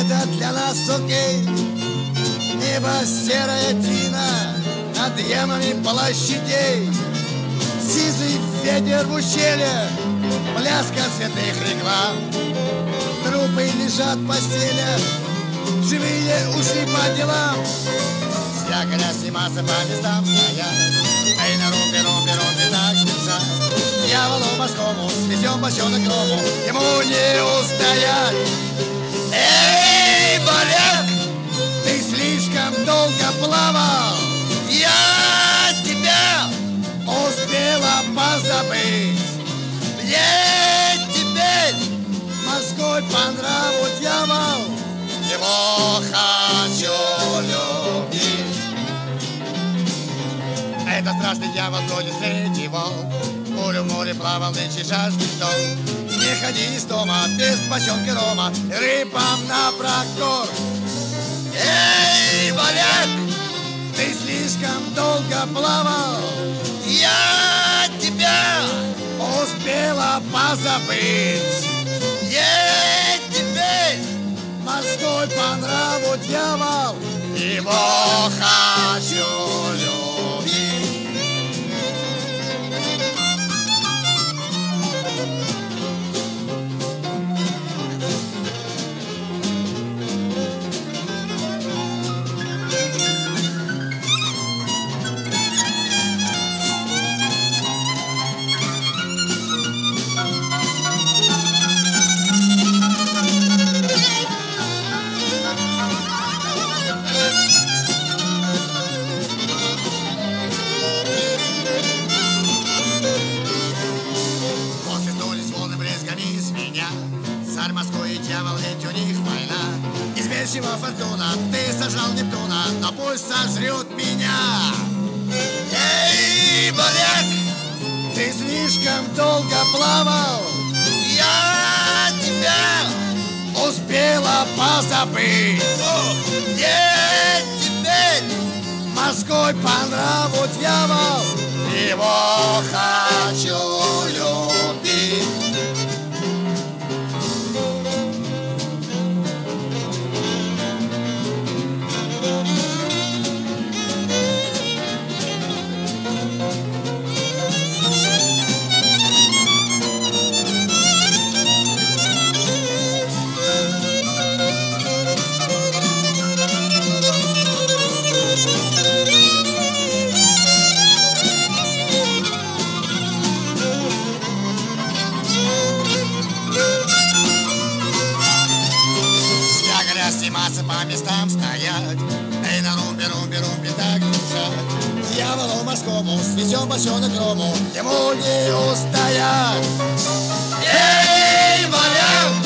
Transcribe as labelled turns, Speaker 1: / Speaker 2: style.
Speaker 1: это для нас окей. Небо серая тина над ямами площадей. Сизый ветер в ущелье, пляска цветных реклам. Трупы лежат в постелях, живые ушли по делам. С якоря сниматься по местам стоят. Эй, на румби, так бежать. Дьяволу морскому свезем бочонок рому, ему не устоять. Эй, моряк, ты слишком долго плавал. Я тебя успела позабыть. Мне теперь морской по нраву дьявол, его хочу любить. Это страшный дьявол бродит среди волн. Бурю в море плавал, нынче жаждет дом. Не ходи из дома без бочонка рома, рыбам на прокор. Эй, моряк, ты слишком долго плавал. Я тебя успела позабыть. Ей теперь морской по нраву дьявол, его хочу любить. Царь морской и дьявол, ведь у них война. Измерчива фортуна, ты сожрал Нептуна, но пусть сожрет меня. Эй, моряк, ты слишком долго плавал. Я тебя успела позабыть. Где теперь морской по нраву дьявол, его хочу любить. Сниматься по местам стоять. Эй, на румби, так бежать. Дьяволу морскому свезем бочонок рому, ему не устоять. Эй, моряк,